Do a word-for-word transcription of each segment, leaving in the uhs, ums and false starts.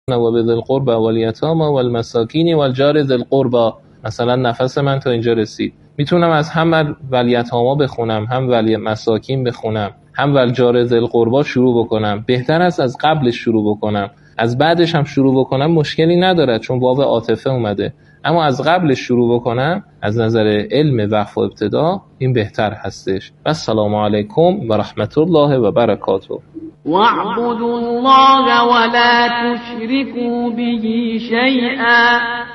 و بذی القربى والیتامی والمساکین والجار ذی القربى. مثلا نفس من تا اینجا رسید، میتونم از هم ولیتاما بخونم، هم ولی مساکین بخونم، هم والجار ذی القربى شروع بکنم. بهتر است از قبلش شروع بکنم، از بعدش هم شروع بکنم مشکلی نداره چون واو عاطفه اومده، اما از قبلش شروع بکنم از نظر علم وقف و ابتدا این بهتر هستش. و السلام علیکم و رحمت الله و برکاته. واعبدوا الله ولا تشركوا به شيئا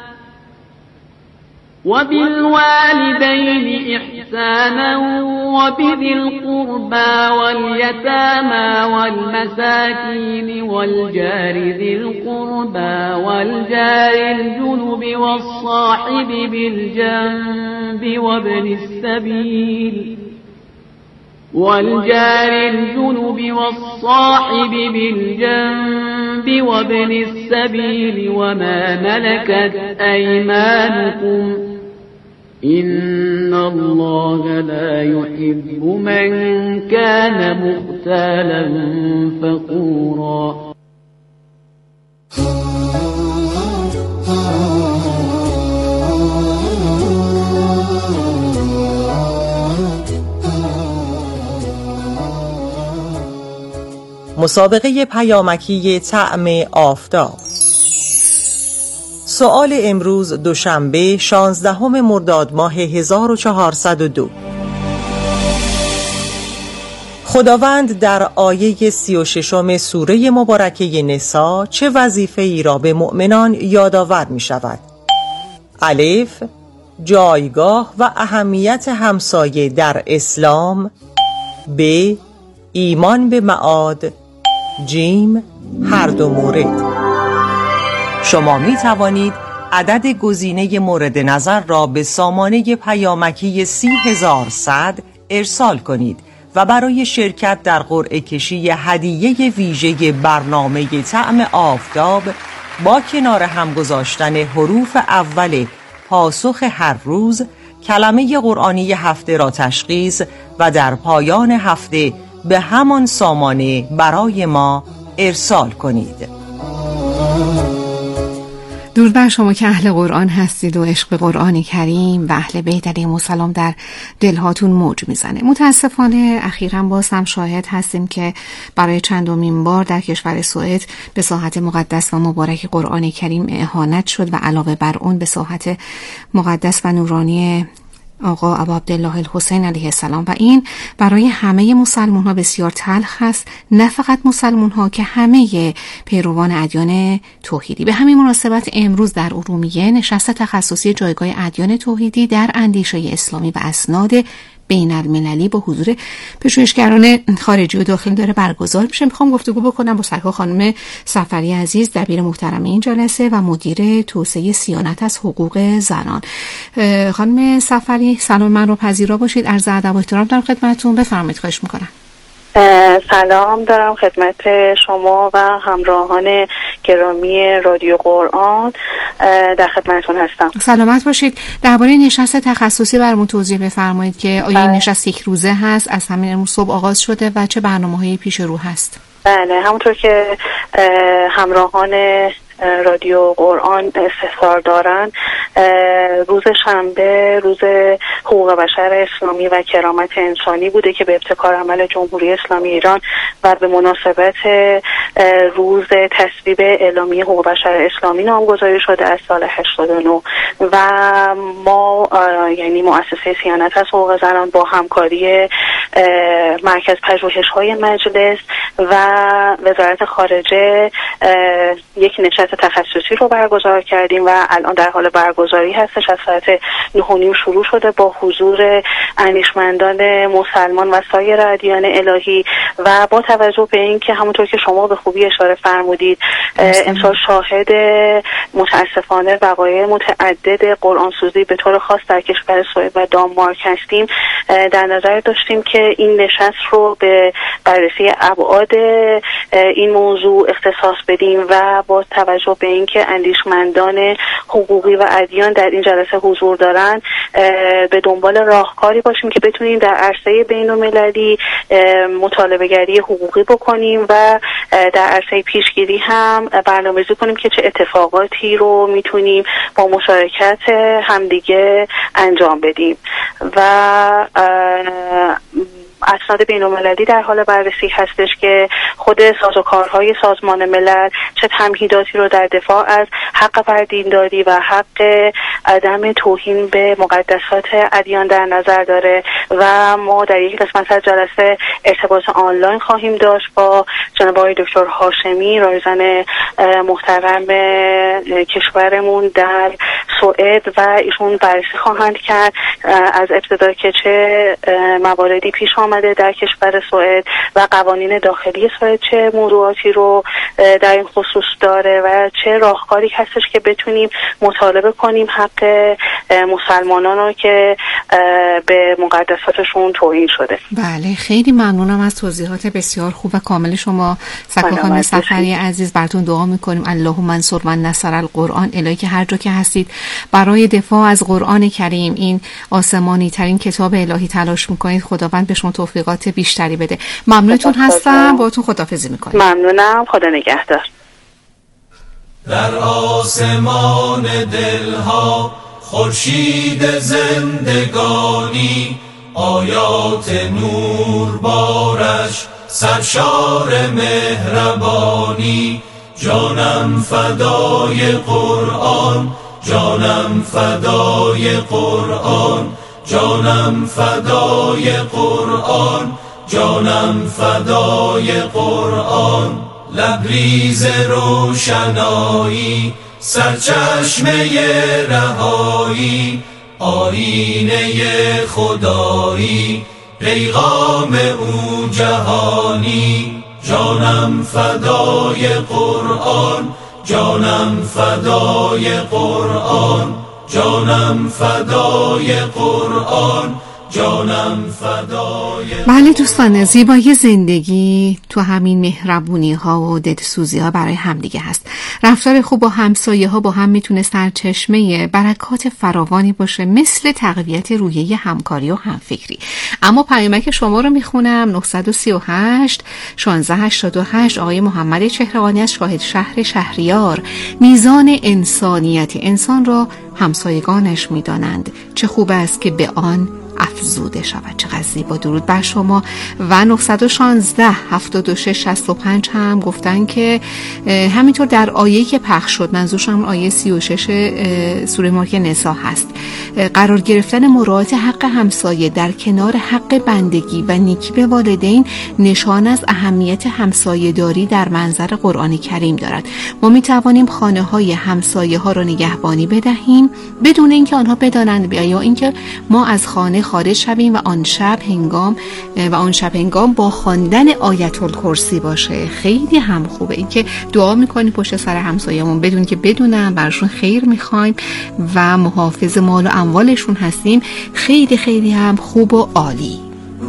وبالوالدين إحسانا وبذي القربى واليتامى والمساكين والجار ذي القربى والجار الجنب والصاحب بالجنب وابن السبيل والجار الجنب والصاحب بالجنب وابن السبيل وما ملكت أيمانكم إن الله لا يحب من كان مختالا فخورا. مسابقه پیامکی طعم آفتاب. سؤال امروز دوشنبه شانزدهم مرداد ماه هزار و چهارصد و دو. خداوند در آیه سی و ششم سوره مبارکه نساء چه وظیفه‌ای را به مؤمنان یادآور می شود؟ الف، جایگاه و اهمیت همسایه در اسلام. ب، ایمان به معاد. جیم، هر دو مورد. شما می توانید عدد گزینه مورد نظر را به سامانه پیامکی سی هزار و صد ارسال کنید و برای شرکت در قرعه کشی هدیه ویژه برنامه طعم آفتاب با کنار هم گذاشتن حروف اول پاسخ هر روز کلمه قرآنی هفته را تشخیص و در پایان هفته به همان سامانه برای ما ارسال کنید. درود بر شما که اهل قرآن هستید و عشق قرآن کریم و اهل بیت علیهم السلام در دلهاتون موج میزنه. متاسفانه اخیراً باز هم شاهد هستیم که برای چندمین بار در کشور سوئد به ساحت مقدس و مبارک قرآن کریم اهانت شد و علاوه بر اون به ساحت مقدس و نورانی آقا ابا عبدالله الحسین علیه السلام و این برای همه مسلمان ها بسیار تلخ است، نه فقط مسلمان ها که همه پیروان ادیان توحیدی. به همین مناسبت امروز در ارومیه نشست تخصصی جایگاه ادیان توحیدی در اندیشه اسلامی و اسناد بین المللی با حضور پژوهشگران خارجی و داخلی داره برگزار میشه. میخوام گفتگو بکنم با سرکار خانم صفری عزیز، دبیر محترم این جلسه و مدیر توسعه صیانت از حقوق زنان. خانم صفری سلام من رو پذیرا باشید. عرض ادب و احترام دارم خدمتتون، بفرمایید. خواهش میکنم. سلام دارم خدمت شما و همراهان گرامی رادیو قرآن، در خدمتتون هستم. سلامت باشید. درباره نشست تخصصی برامون توضیح بفرمایید که آیا این نشست یک روزه هست، از همین امروز صبح آغاز شده و چه برنامه‌هایی پیش رو هست؟ بله، همونطور که همراهان رادیو قرآن استفسار دارن، روز شنبه روز حقوق بشر اسلامی و کرامت انسانی بوده که به ابتکار عمل جمهوری اسلامی ایران و به مناسبت روز تصویب اعلامیه حقوق بشر اسلامی نامگذاری شده از سال هشتاد و نه و ما یعنی مؤسسه صیانت از حقوق زنان با همکاری مرکز پژوهش‌های مجلس و وزارت خارجه یک نشست تخصصی رو برگزار کردیم و الان در حال برگزاری هستش. از ساعت نه و نیم شروع شده با حضور اندیشمندان مسلمان و سایر ادیان الهی و با توجه به اینکه همونطور که شما به خوبی اشاره فرمودید امسال شاهد متاسفانه وقایع متعدد قرآن سوزی به طور خاص در کشور سوئد و دانمارک هستیم، در نظر داشتیم که این نشست رو به بررسی ابعاد این موضوع اختصاص بدیم و با توجه به اینکه اندیشمندان حقوقی و ادیان ادیان در این جلسه حضور دارن به دنبال راهکاری باشیم که بتونیم در عرصه بین‌المللی مطالبه گری حقوقی بکنیم و در عرصه پیشگیری هم برنامه‌ریزی کنیم که چه اتفاقاتی رو میتونیم با مشارکت همدیگه انجام بدیم و اسناد بین‌المللی در حال بررسی هستش که خود سازوکارهای سازمان ملل چه تمهیداتی رو در دفاع از حق بردینداری و حق عدم توهین به مقدسات ادیان در نظر داره و ما در یک قسمت از جلسه ارتباط آنلاین خواهیم داشت با جناب آقای دکتر هاشمی، رایزن محترم کشورمون در سوئد و ایشون بررسی خواهند کرد از ابتدا که چه مواردی پیش آمده در کشور سوئد و قوانین داخلی سوئد چه موضوعاتی رو در این خصوص داره و چه راهکاری هستش که بتونیم مطالبه کنیم حق مسلمانان رو که به مقدساتشون توهین شده. بله، خیلی ممنونم از توضیحات بسیار خوب و کامل شما. سکا خانم سفری عزیز، براتون دعا میکنیم اللهم انصر من نصر القرآن. الهی که هر جا که هستید برای دفاع از قرآن کریم، این آسمانی ترین کتاب الهی تلاش میکنید، خداوند به شما توفیقات بیشتری بده. ممنونتون هستم، باهاتون خداحافظی میکنم. ممنونم، خدا نگهدار. در آسمان دلها خورشید زندگانی، آیات نور بارش سرشار مهربانی. جانم فدای قرآن، جانم فدای قرآن، جانم فدای قرآن، جانم فدای قرآن. لبریز روشنایی، سرچشمه رهایی، آیینه خدایی، پیغام او جهانی. جانم فدای قرآن، جانم فدای قرآن، جانم فدای قرآن، جانم فدای. بله دوستان، زیبایی زندگی تو همین مهربونی ها و دلسوزی ها برای همدیگه هست. رفتار خوب با همسایه ها با هم میتونه سرچشمه برکات فراوانی باشه، مثل تقویت روحیه همکاری و همفکری. اما پیامک شما رو میخونم. نه سه هشت شانزده هشتاد و هشت آقای محمد چهرهانی از شاهد شهر شهریار. میزان انسانیت انسان را همسایگانش میدانند، چه خوب است که به آن افزوده شود. چقدر زیبا. درود بر شما. و نه یک شش هفتاد و شش شصت و پنج هم گفتن که همینطور در آیه‌ای که پخش شد، منظورشم آیه سی و شش سوره مارک نساء هست، قرار گرفتن مراعات حق همسایه در کنار حق بندگی و نیکی به والدین نشان از اهمیت همسایه‌داری در منظر قرآن کریم دارد. ما می توانیم خانه‌های همسایه ها را نگهبانی بدهیم بدون اینکه آنها بدانند یا اینکه ما از خانه خارج شویم و آن شب هنگام و آن شب هنگام با خواندن آیت الکرسی باشه. خیلی هم خوبه این که دعا میکنیم پشت سر همسایه‌مون بدون که بدونن، براشون خیر میخوایم و محافظ مال و اموالشون هستیم. خیلی خیلی هم خوب و عالی.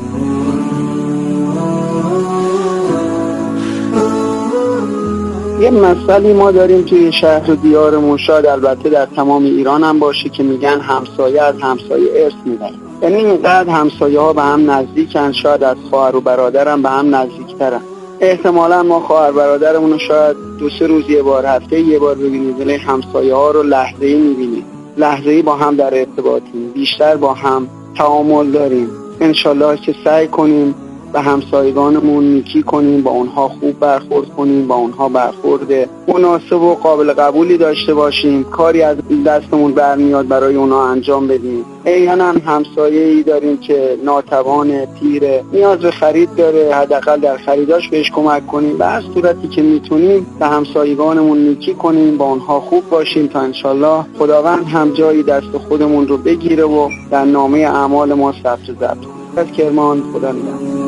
یه مسئله ما داریم توی شهر و دیارمون، شاید البته در تمام ایران هم باشه، که میگن همسایه از همسایه ارث میدن. یعنی اینقدر همسایه ها به هم نزدیکن، شاید از خواهر و برادر هم به هم نزدیکترن. احتمالا ما خواهر برادرمون رو شاید دو سه روز یه بار، هفته یه بار ببینیم، ولی همسایه ها رو لحظه‌ای میبینیم، لحظه‌ای با هم در ارتباطیم، بیشتر با هم تعامل داریم. انشالله که سعی کنیم به همسایگانمون نیکی کنیم، با اونها خوب برخورد کنیم، با اونها برخورد مناسب و قابل قبولی داشته باشیم، کاری از دستمون برمیاد برای اونها انجام بدیم. احیانا همسایه‌ای داریم که ناتوان، پیره، نیاز به خرید داره، حداقل در خریداش بهش کمک کنیم. به هر صورتی که میتونیم به همسایگانمون نیکی کنیم، با اونها خوب باشیم تا انشالله خداوند هم جایی دست خودمون رو بگیره و در نامه اعمال ما ثبت ضبط کنه. از کرمان، خدا نگهدار.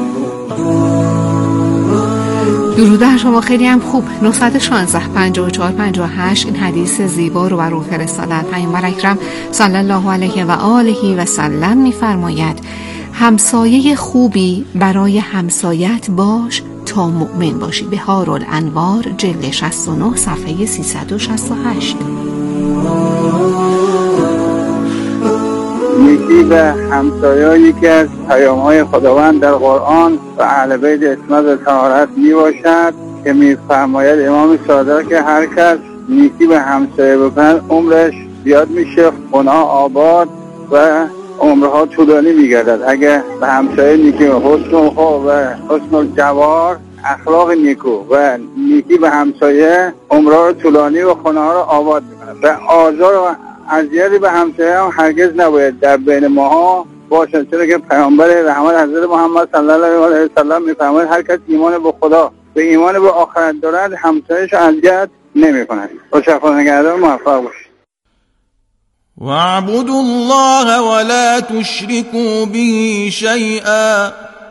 درود بر شما. خیلی هم خوب. نه یک شش پنجاه و چهار پنجاه و هشت این حدیث زیبا رو بر روح فرستادن. پیامبر اکرم صلی الله علیه و آله و سلم می‌فرماید همسایه خوبی برای همسایت باش تا مؤمن باشی. بهار الانوار جلد شصت و نه صفحه سیصد و شصت و هشت. نیکی به همسایه یکی از پیام‌های خداوند در قرآن و اهل بیت عصمت و طهارت میباشد که میفرماید امام صادق که هر کس نیکی به همسایه بکند عمرش زیاد میشه، خونه آباد و عمرها طولانی میگردد. اگه به همسایه نیکی و حسن خو و حسن الجوار، اخلاق نیکو و نیکی به همسایه عمرها رو طولانی و خونه ها رو آباد میکنه. و آزار و اذیتی به همسایه هم هرگز نباید در بین ماها باشه، چرا که پیامبر رحمت حضرت محمد صلی الله علیه و سلم میفرماید هر کس ایمان به خدا به ایمان به آخرت دارد همسایه‌اش اذیت نمی‌کند. با شفا نگهدار، موفق باشید. واعبدوا الله ولا تشركوا به شيئا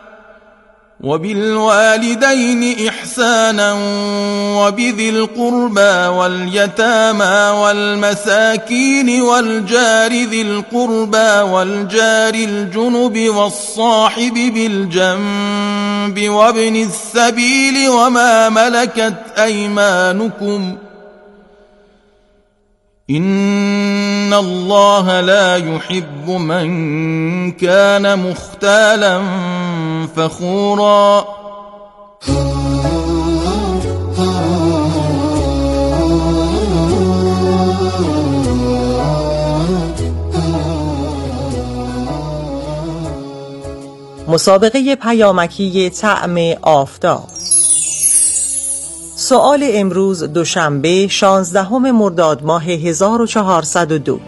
وبالوالدين إحسانا وبذي القربى واليتامى والمساكين والجار ذي القربى والجار الجنب والصاحب بالجنب وابن السبيل وما ملكت أيمانكم إن الله لا يحب من كان مختالا فخورا. مسابقه پیامکی طعم آفتاب. سؤال امروز دوشنبه شانزدهم مرداد ماه هزار و چهارصد و دو.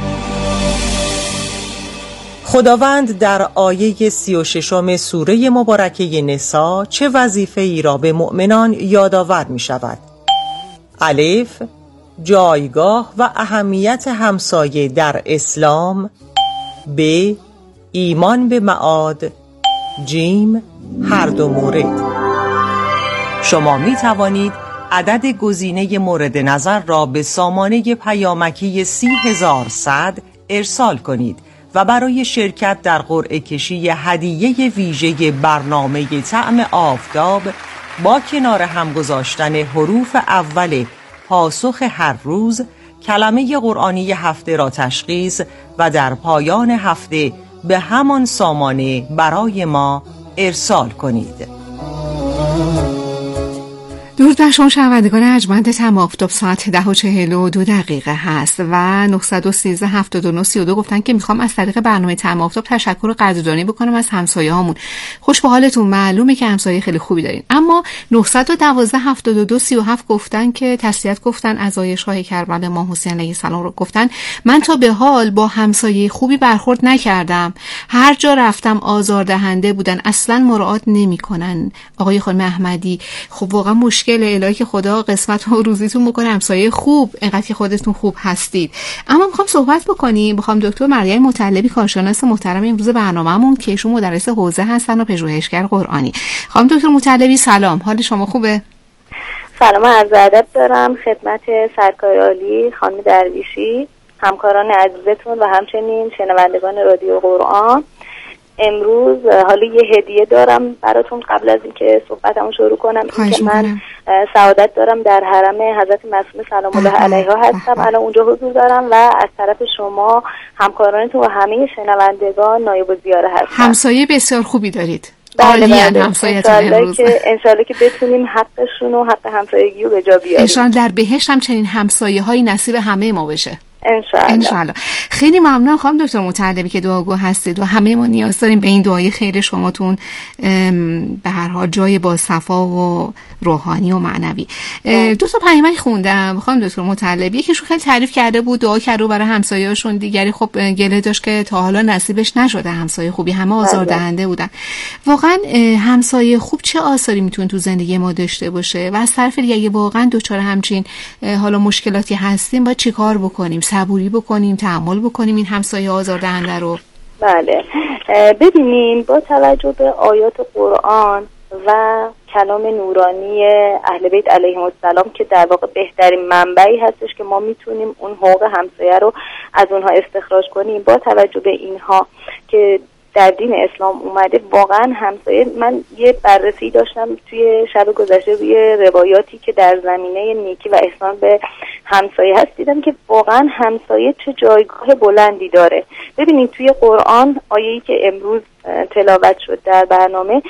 خداوند در آیه سی و ششم سوره مبارکه نساء چه وظیفه ای را به مؤمنان یادآور می شود؟ الف، جایگاه و اهمیت همسایه در اسلام. ب، ایمان به معاد. جیم، هر دو مورد. شما می توانید عدد گزینه مورد نظر را به سامانه پیامکی سی هزار و صد ارسال کنید و برای شرکت در قرعه کشی هدیه ویژه برنامه طعم آفتاب با کنار هم گذاشتن حروف اول پاسخ هر روز کلمه قرآنی هفته را تشخیص و در پایان هفته به همان سامانه برای ما ارسال کنید. درود بر شما شنوندگان ارجمند طعم آفتاب، ساعت ده و چهل و دو دقیقه هست و نه یک سه هفت دو نه سی و دو گفتن که میخوام از طریق برنامه طعم آفتاب تشکر و قدردانی بکنم از همسایه هامون. خوش به حالتون، معلومه که همسایه خیلی خوبی دارین. اما نه یک دو هفت دو دو سی و هفت گفتن که تسلیت گفتن عزای شاه کربلا امام حسین علیه السلام رو گفتن من تا به حال با همسایه خوبی برخورد نکردم، هر جا رفتم آزاردهنده بودن، اصلا مراعات نمیکنن. آقای خانم احمدی، خب واقعا مشکل الهی که خدا قسمت و روزیتون بکنه همسایه خوب، اینقدر که خودتون خوب هستید. اما میخوام صحبت بکنیم، میخوام دکتر مریم مطلبی کارشناس محترم امروز برنامه‌مون که ایشون مدرس حوزه هستن و پژوهشگر قرآنی. خانم دکتر مطلبی سلام، حال شما خوبه؟ سلام، عرض ادب دارم خدمت سرکار عالی خانم درویشی، همکاران عزیزتون و همچنین شنوندگان رادیو قرآن. امروز حالا یه هدیه دارم براتون. قبل از اینکه صحبتمو شروع کنم که من سعادت دارم در حرم حضرت معصومه سلام الله علیها هستم، الان اونجا حضور دارم و از طرف شما همکارانتون و همه شنوندگان نایب الزیاره هستم. همسایه بسیار خوبی دارید. بله بله، انشالله که انشالله که بتونیم حقشون و حق همسایگی رو به جا بیاریم. انشالله در بهشت هم چنین همسایه های نصیب همه ما بشه. انشالله. انشالله. خیلی ممنون خانم دکتر مطلبی که دعاگو هستید و همه ما نیاز داریم به این دعای خیر شماتون به هر حال جای با صفا و روحانی و معنوی. دو تا پیامک خوندم خانم دکتر مطلبی، یکیشون خیلی تعریف کرده بود، دعا کرده برای همسایه‌هاشون، دیگری خب گله داشت که تا حالا نصیبش نشده همسایه خوبی، همه آزاردهنده بودن. واقعا همسایه خوب چه آثاری میتونه تو زندگی ما داشته باشه و از طرف دیگه اگه واقعا دچار همچین حالا مشکلاتی هستیم باید چیکار بکنیم؟ صبوری بکنیم، تحمل بکنیم این همسایه آزاردهنده رو؟ بله، ببینین با توجه به آیات قرآن و کلام نورانی اهل بیت علیهم السلام که در واقع بهترین منبعی هستش که ما میتونیم اون حقوق همسایه رو از اونها استخراج کنیم، با توجه به اینها که در دین اسلام اومده، واقعا همسایه، من یه بررسی داشتم توی شب گذشته روی روایاتی که در زمینه نیکی و احسان به همسایه هست دیدم که واقعا همسایه چه جایگاه بلندی داره. ببینید توی قرآن آیه‌ای که امروز تلاوت شد در برنامه،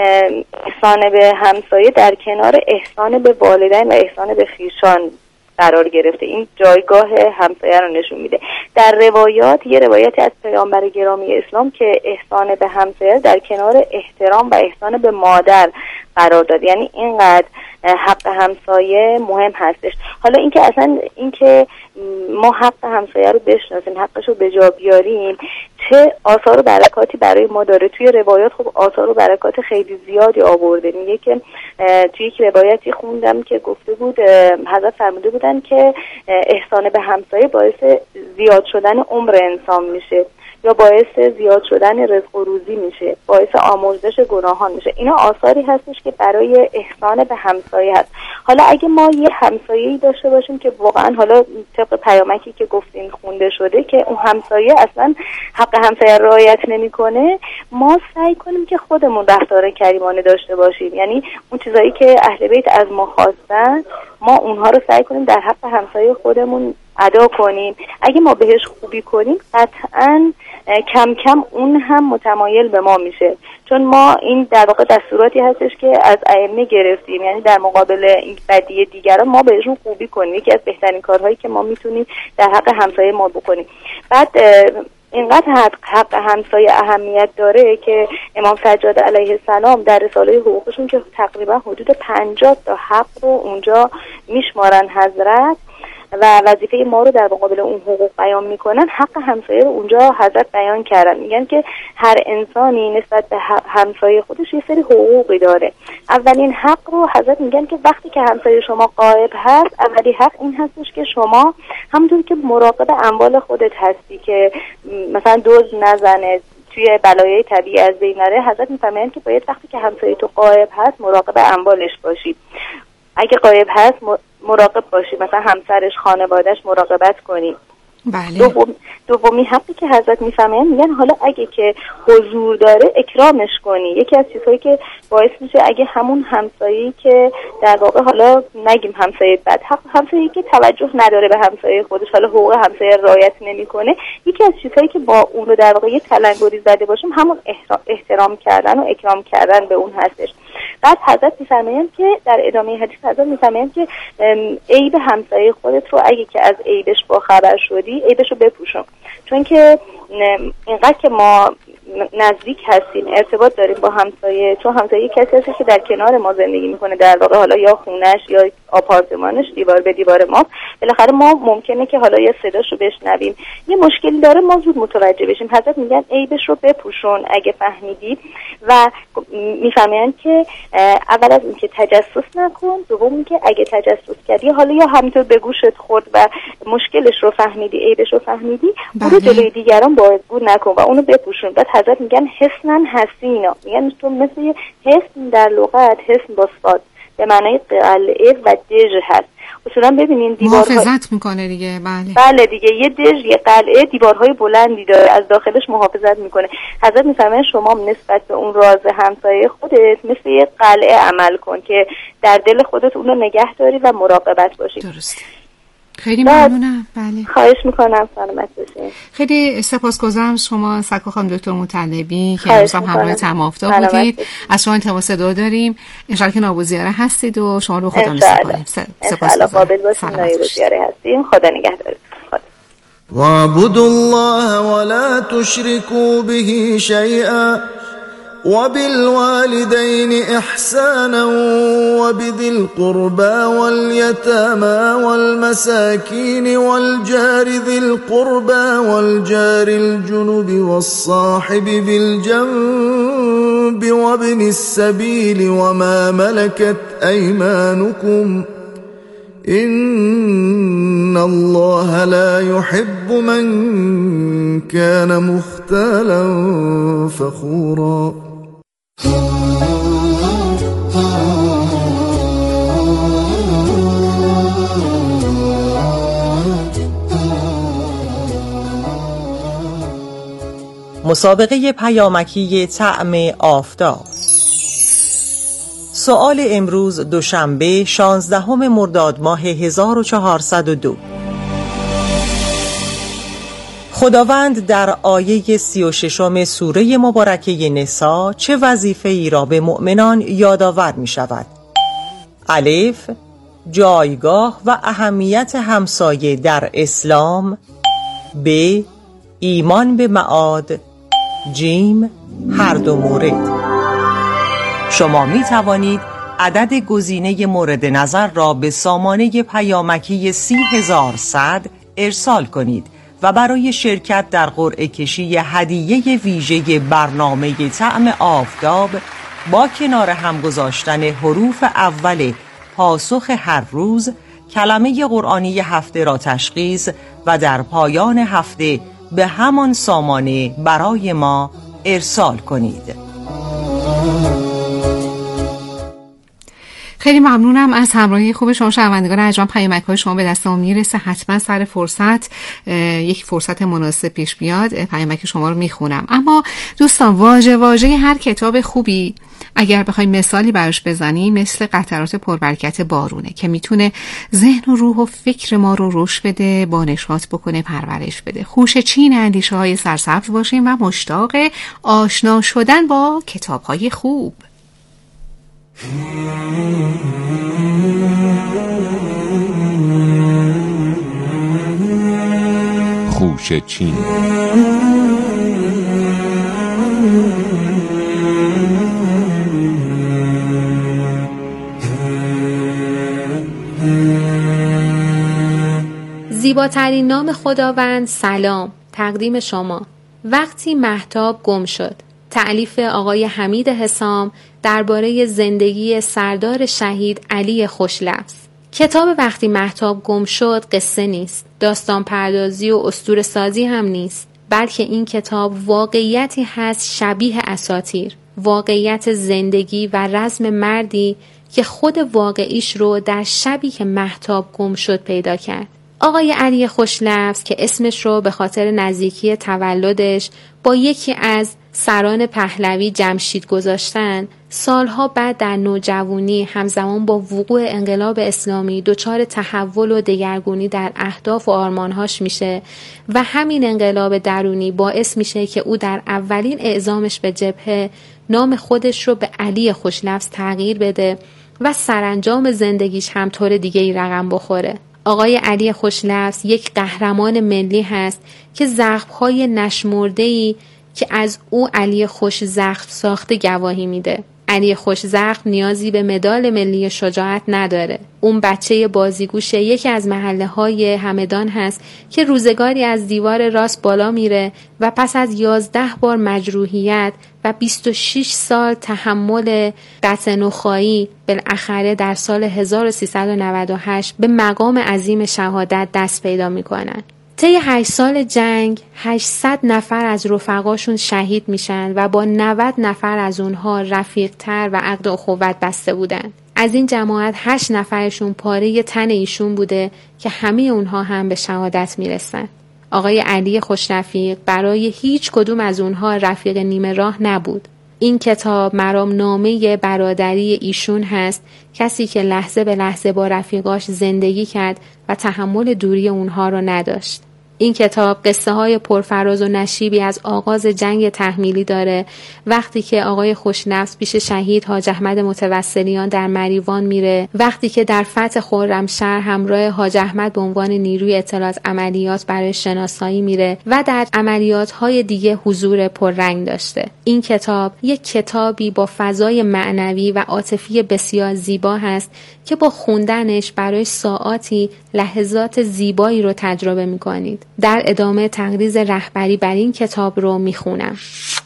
احسان به همسایه در کنار احسان به والدین و احسان به خویشان قرار گرفته. این جایگاه همسایه رو نشون میده. در روایات یه روایتی از پیامبر گرامی اسلام که احسان به همسایه در کنار احترام و احسان به مادر قرار داد، یعنی اینقدر حق همسایه مهم هستش. حالا اینکه اصلا اینکه ما حق همسایه رو بشناسیم، حقش رو به جا بیاریم، چه آثار و برکاتی برای ما داره. توی روایات خب آثار و برکات خیلی زیادی آورده. میگه که توی یک روایتی خوندم که گفته بود، حضرت فرموده بودن که احسان به همسایه باعث زیاد شدن عمر انسان میشه، یا باعث زیاد شدن رزق و روزی میشه، باعث آمرزش گناهان میشه. اینا آثاری هستش که برای احسان به همسایه هست. حالا اگه ما یه همسایه‌ای داشته باشیم که واقعا حالا طبق پیامکی که گفتین خونده شده که اون همسایه اصلا حق همسایه رعایت نمیکنه، ما سعی کنیم که خودمون رفتار کریمانه داشته باشیم. یعنی اون چیزایی که اهل بیت از ما خواستن، ما اونها رو سعی کنیم در حق همسایه خودمون ادا کنیم. اگه ما بهش خوبی کنیم قطعاً کم کم اون هم متمایل به ما میشه، چون ما این در واقع دستوراتی هستش که از ائمه گرفتیم. یعنی در مقابل این بدی دیگران ما بهشون خوبی کنیم. یکی از بهترین کارهایی که ما میتونیم در حق همسایه ما بکنیم. بعد اینقدر حق, حق همسایه اهمیت داره که امام سجاد علیه السلام در رساله حقوقشون که تقریبا حدود پنجاه تا حق رو اونجا میشمارن حضرت و وظیفه ما رو در مقابل اون حقوق بیان میکنن، حق همسایه رو اونجا حضرت بیان کردن. میگن که هر انسانی نسبت به همسایه خودش یه سری حقوقی داره. اولین حق رو حضرت میگن که وقتی که همسایه شما غایب هست، اولی حق این هستش که شما همونطور که مراقب اموال خودت هستی که مثلا دزد نزنه، توی بلایای طبیعی از بین نره، حضرت میفرمایند که باید وقتی که همسایه تو غایب هست مراقب اموالش باشی. اگه غایب هست مراقب باشی، مثلا همسرش، خانوادهش مراقبت کنی. بله. دوم دومی حقی که حضرت میفهمن، میگن حالا اگه که حضور داره اکرامش کنی. یکی از چیزهایی که باعث میشه اگه همون همسایه‌ای که در واقع حالا نگیم همسایه بد، همسایه‌ای که توجه نداره به همسایه خودش، حالا حقوق همسایه رعایت نمیکنه، یکی از چیزهایی که با اون رو در واقع یه تلنگری زده باشیم همون احترام کردن و اکرام کردن به اون هستش. بعد حضرت میفرمایند که در ادامه حدیث حضرت میفرمایند که عیب همسایه خودت رو اگه که از عیبش با خبر شدی، عیبش رو بپوشون. چون که اینقدر که ما نزدیک هستیم، ارتباط داریم با همسایه، چون همسایه کسی هست که در کنار ما زندگی میکنه، در واقع حالا یا خونش یا آپارتمانش دیوار به دیوار ما، بالاخره ما ممکنه که حالا یه صداشو بشنویم، یه مشکلی داره، ما زود متوجه بشیم. حضرت میگن عیبش رو بپوشون اگه فهمیدی، و میفهمن که اول از اینکه تجسس نکن، دوم اینکه اگه تجسس کردی حالا یا همینطور به گوشت خورد و مشکلش رو فهمیدی، عیبش رو فهمیدی، برو جلوی دیگران بازگو نکن و اونو بپوشون. بعد حضرت میگن حسنن حسینا، میگن تو مثل حسن در لغت، حسن با صاد به معنای قلعه و دژ هست. اصولا ببینین دیوارها محافظت میکنه دیگه. بله بله دیگه، یه دژ، یه قلعه دیوارهای بلندی داره، از داخلش محافظت میکنه. حضرت میفرمایند شما نسبت به اون راز همسایه خودت مثل یه قلعه عمل کن که در دل خودت اون رو نگه داری و مراقبت باشی. درسته. خیلی ممنونم. بله خواهش میکنم، سلامت باشید. خیلی سپاسگزارم شما سکو خانم دکتر مطلبی که امروز هم همراه تمام آفتاب بودید. از شما التماس دعا داریم، ان شاءالله که نابودزیاره هستید و شما رو خدا نصیب سپاسگزارم. قابل باشید، نابودزیاره هستیم. خدا نگهدارتون. واعبدوا الله ولا تشركوا به شيئا وبالوالدين إحسانا وبذي القربى واليتامى والمساكين والجار ذي القربى والجار الجنب والصاحب بالجنب وابن السبيل وما ملكت أيمانكم إن الله لا يحب من كان مختالا فخورا. مسابقه پیامکی طعم آفتاب. سؤال امروز دوشنبه شانزدهم مرداد ماه هزار و چهارصد و دو. خداوند در آیه سی و ششم سوره مبارکه نساء چه وظیفه‌ای را به مؤمنان یادآور می شود؟ الف، جایگاه و اهمیت همسایه در اسلام. ب، ایمان به معاد. جیم، هر دو مورد. شما می توانید عدد گزینه مورد نظر را به سامانه پیامکی سی هزار و صد ارسال کنید و برای شرکت در قرعه کشی هدیه ویژه برنامه طعم آفتاب با کنار هم گذاشتن حروف اول پاسخ هر روز کلمه قرآنی هفته را تشخیص و در پایان هفته به همان سامانه برای ما ارسال کنید. خیلی ممنونم از همراهی خوب شما شنوندگان ارجمند. پیامک‌های شما به دست ما میرسه، حتما سر فرصت یک فرصت مناسب پیش بیاد پیامک شما رو میخونم. اما دوستان، واژه واژه هر کتاب خوبی اگر بخوایم مثالی براش بزنیم مثل قطرات پربرکت بارونه که میتونه ذهن و روح و فکر ما رو رشد بده، بانشات بکنه، پرورش بده. خوش چین اندیشه های سرسبز باشیم و مشتاق آشنا شدن با کتاب های خوب. خوش چین. زیباترین نام خداوند سلام تقدیم شما. وقتی مهتاب گم شد، تألیف آقای حمید حسام درباره زندگی سردار شهید علی خوشلفظ. کتاب وقتی مهتاب گم شد قصه نیست، داستان پردازی و اسطوره سازی هم نیست، بلکه این کتاب واقعیتی هست شبیه اساطیر، واقعیت زندگی و رزم مردی که خود واقعیش رو در شبی که مهتاب گم شد پیدا کرد. آقای علی خوشلفظ که اسمش رو به خاطر نزدیکی تولدش با یکی از سران پهلوی جمشید گذاشتن، سالها بعد در نوجوانی همزمان با وقوع انقلاب اسلامی دچار تحول و دگرگونی در اهداف و آرمانهاش میشه و همین انقلاب درونی باعث میشه که او در اولین اعزامش به جبهه نام خودش رو به علی خوشلفظ تغییر بده و سرانجام زندگیش هم طور دیگه‌ای رقم بخوره. آقای علی خوشلفظ یک قهرمان ملی هست که زخم‌های نشمرده‌ای که از او علی خوش زخم ساخته گواهی میده. علی خوش زخم نیازی به مدال ملی شجاعت نداره. اون بچه بازیگوش یکی از محله‌های همدان هست که روزگاری از دیوار راست بالا میره و پس از یازده بار مجروحیت و بیست و شش سال تحمل قطع نخاعی بالاخره در سال هزار و سیصد و نود و هشت به مقام عظیم شهادت دست پیدا میکنن. طی هشت سال جنگ هشتصد نفر از رفقاشون شهید میشن و با نود نفر از اونها رفیق‌تر و عقد اخوت بسته بودن. از این جماعت هشت نفرشون پاره تن ایشون بوده که همه اونها هم به شهادت میرسن. آقای علی خوشرفیق برای هیچ کدوم از اونها رفیق نیمه راه نبود. این کتاب مرام نامه برادری ایشون هست، کسی که لحظه به لحظه با رفیقاش زندگی کرد و تحمل دوری اونها رو نداشت. این کتاب قصه های پرفراز و نشیبی از آغاز جنگ تحمیلی داره، وقتی که آقای خوشنفس پیش شهید حاج احمد متوسلیان در مریوان میره، وقتی که در فتح خرمشهر همراه حاج احمد به عنوان نیروی اطلاعات عملیات برای شناسایی میره و در عملیات های دیگه حضور پررنگ داشته. این کتاب یک کتابی با فضای معنوی و عاطفی بسیار زیبا هست که با خوندنش برای ساعاتی لحظات زیبایی رو تجربه میکنید. در ادامه تقریض رهبری بر این کتاب رو میخونم.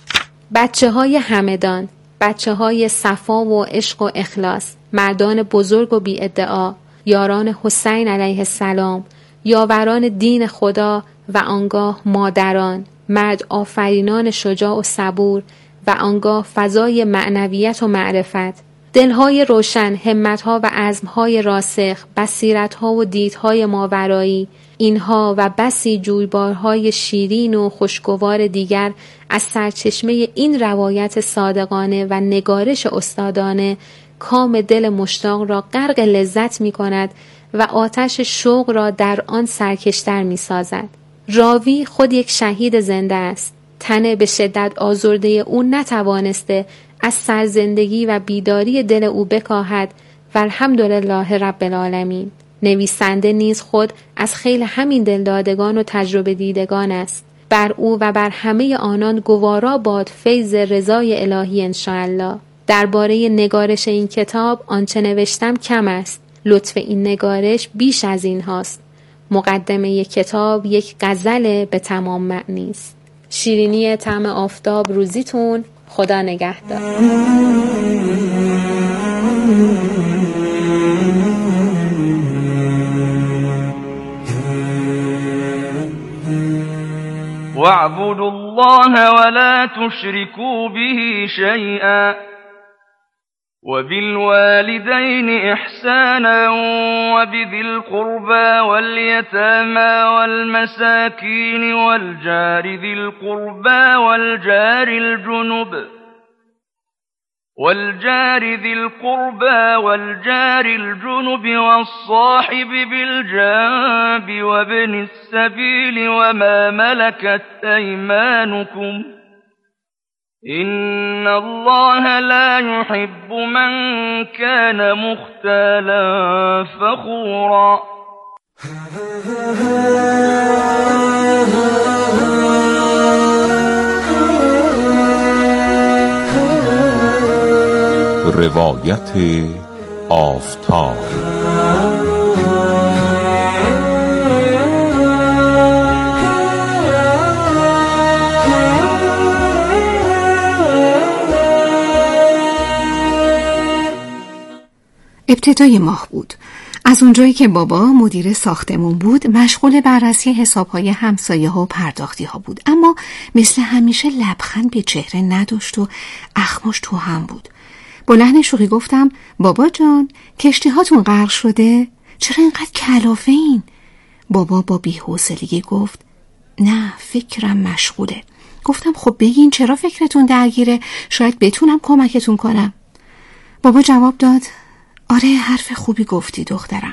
بچه های همدان، بچه های صفا و عشق و اخلاص، مردان بزرگ و بی ادعا، یاران حسین علیه السلام، یاوران دین خدا و آنگاه مادران، مرد آفرینان شجاع و صبور و آنگاه فضای معنویت و معرفت، دلهای روشن، همتها و عزمهای راسخ، بصیرتها و دیدهای ماورایی، اینها و بسی جویبارهای شیرین و خوشگوار دیگر از سرچشمه این روایت صادقانه و نگارش استادانه کام دل مشتاق را غرق لذت می کند و آتش شوق را در آن سرکشتر می سازد. راوی خود یک شهید زنده است. تن به شدت آزرده او نتوانسته از سرزندگی و بیداری دل او بکاهد و الحمدلله رب العالمین. نویسنده نیز خود از خیل همین دلدادگان و تجربه دیدگان است. بر او و بر همه آنان گوارا باد فیض رضای الهی انشاءالله. درباره نگارش این کتاب آنچه نوشتم کم است. لطف این نگارش بیش از این هاست. مقدمه کتاب یک غزل به تمام معنی است. شیرینی طعم آفتاب روزیتون. خدا نگهدار. واعبدوا الله ولا تشركوا به شيئا وبالوالدين إحسانا وبذي القربى واليتامى والمساكين والجار ذي القربى والجار الجنب والجار ذي القربى والجار الجنب والصاحب بالجنب وابن السبيل وما ملكت أيمانكم إن الله لا يحب من كان مختالا فخورا. روایت آفتاب. ابتدای ماه بود. از اونجایی که بابا مدیر ساختمون بود مشغول بررسی حسابهای همسایه ها و پرداختی ها بود، اما مثل همیشه لبخند به چهره نداشت و اخماش تو هم بود. با لحن شوخی گفتم بابا جان کشتی هاتون غرق شده؟ چرا اینقدر کلافه این؟ بابا با بی‌حوصلگی گفت نه فکرم مشغوله. گفتم خب بگین چرا فکرتون درگیره، شاید بتونم کمکتون کنم. بابا جواب داد آره حرف خوبی گفتی دخترم.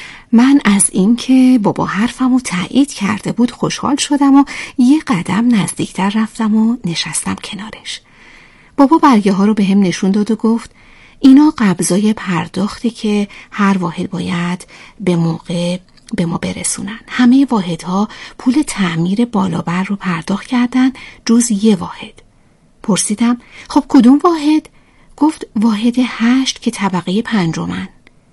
من از این که بابا حرفمو تایید کرده بود خوشحال شدم و یه قدم نزدیکتر رفتم و نشستم کنارش. بابا برگه ها رو به هم نشون داد و گفت اینا قبضای پرداختی که هر واحد باید به موقع به ما برسونن. همه واحدها پول تعمیر بالابر رو پرداخت کردن جز یه واحد. پرسیدم خب کدوم واحد؟ گفت واحد هشت که طبقه پنجمن.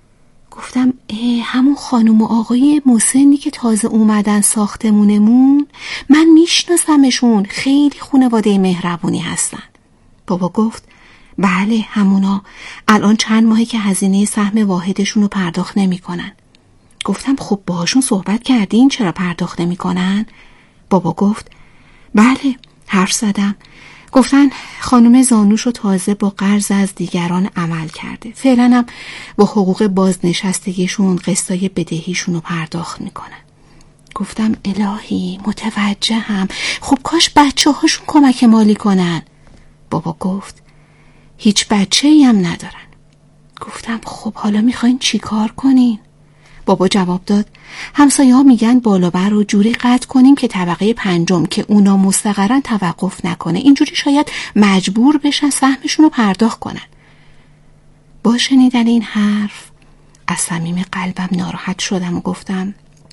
گفتم همون خانم و آقای مسنی که تازه اومدن ساختمونمون؟ من میشناسمشون، خیلی خانواده مهربونی هستن. بابا گفت بله همونا، الان چند ماهه که هزینه سهم واحدشون رو پرداخت نمی کنن. گفتم خب باهاشون صحبت کردین چرا پرداخت نمی کنن؟ بابا گفت بله حرف زدم. گفتن خانم زانوشو تازه با قرض از دیگران عمل کرده، فعلا هم با حقوق بازنشستگیشون قسطای بدهیشون رو پرداخت میکنن. گفتم الهی متوجهم، خب کاش بچه هاشون کمک مالی کنن. بابا گفت هیچ بچه ای هم ندارن. گفتم خب حالا میخواین چی کار کنین؟ بابا جواب داد همسایه ها میگن بالابر رو جوری قطع کنیم که طبقه پنجم که اونا مستقرن توقف نکنه، اینجوری شاید مجبور بشن سهمشون رو پرداخت کنن. با شنیدن این حرف از صمیم قلبم ناراحت شدم و گفتم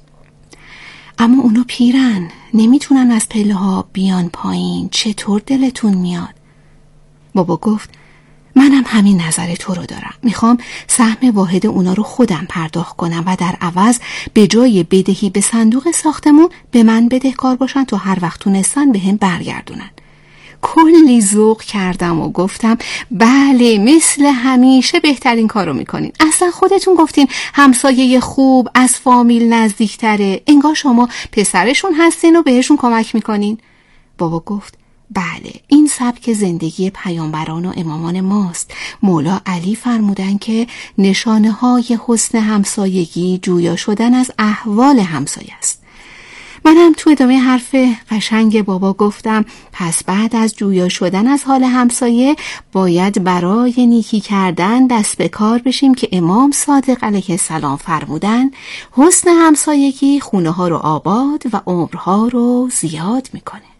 اما اونا پیرن، نمیتونن از پله ها بیان پایین، چطور دلتون میاد؟ بابا گفت منم همین نظر تو رو دارم، میخوام سهم واحد اونا رو خودم پرداخت کنم و در عوض به جای بدهی به صندوق ساختمون به من بدهکار باشن تا هر وقت تونستن به هم برگردونن. کلی ذوق کردم و گفتم بله مثل همیشه بهترین کارو میکنین، اصلا خودتون گفتین همسایه خوب از فامیل نزدیکتره، انگار شما پسرشون هستین و بهشون کمک میکنین. بابا گفت بله این سبک زندگی پیامبران و امامان ماست. مولا علی فرمودن که نشانه های حسن همسایگی جویا شدن از احوال همسایه است. منم تو ادامه حرف قشنگ بابا گفتم پس بعد از جویا شدن از حال همسایه باید برای نیکی کردن دست به کار بشیم که امام صادق علیه السلام فرمودن حسن همسایگی خونه ها رو آباد و عمرها رو زیاد میکنه.